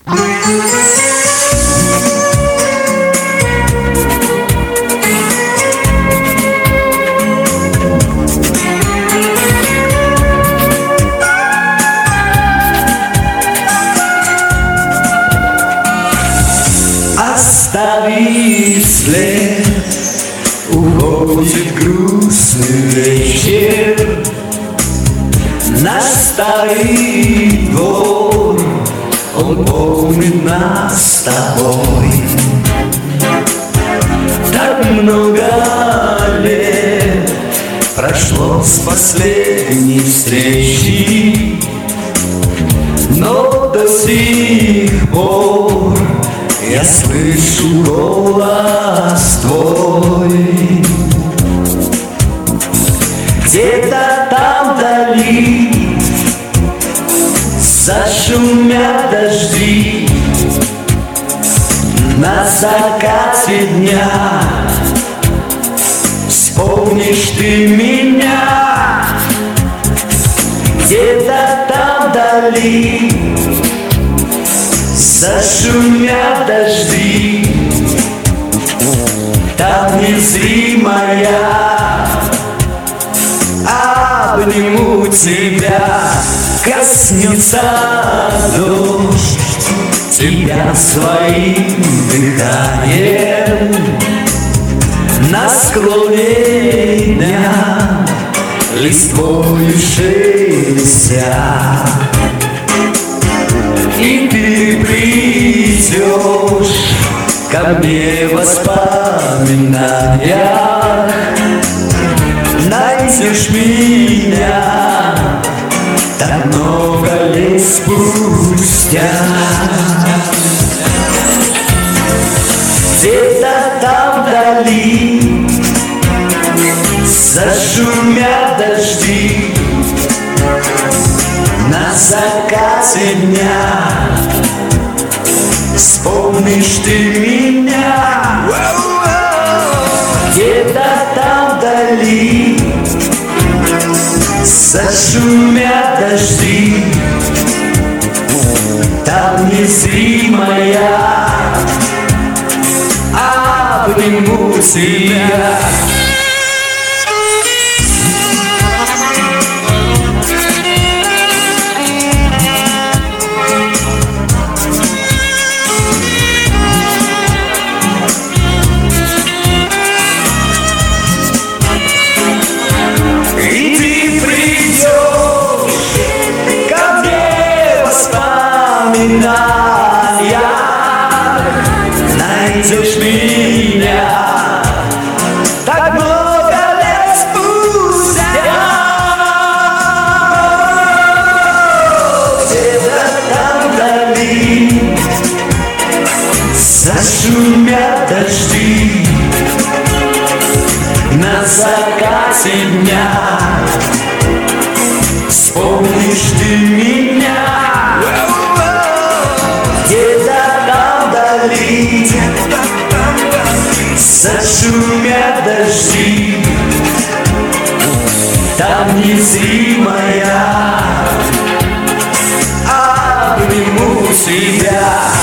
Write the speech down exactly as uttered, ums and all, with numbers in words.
Оставив след, уходит грустный вечер. Наш старый двор, он помнит нас с тобой. Так много лет прошло с последней встречи, но до сих пор я слышу голос твой. Где-то там вдали зашумят дожди, на закате дня вспомнишь ты меня. Где-то там вдали зашумят дожди, там незримая, обниму тебя, коснется дождь тебя своим дыханием. На склоне дня листвою шелестя, и ты придешь ко мне в воспоминаниях, найдешь меня так много лет спустя. Где-то там вдали зашумят дожди, на закате дня вспомнишь ты меня. Где-то там вдали зашумят дожди, там незримая, обниму тебя. Найдешь меня так много лет спустя. Где-то там вдали зашумят дожди, на закате дня вспомнишь ты меня. Где-то там вдали зашумят дожди, там незримая, обниму себя.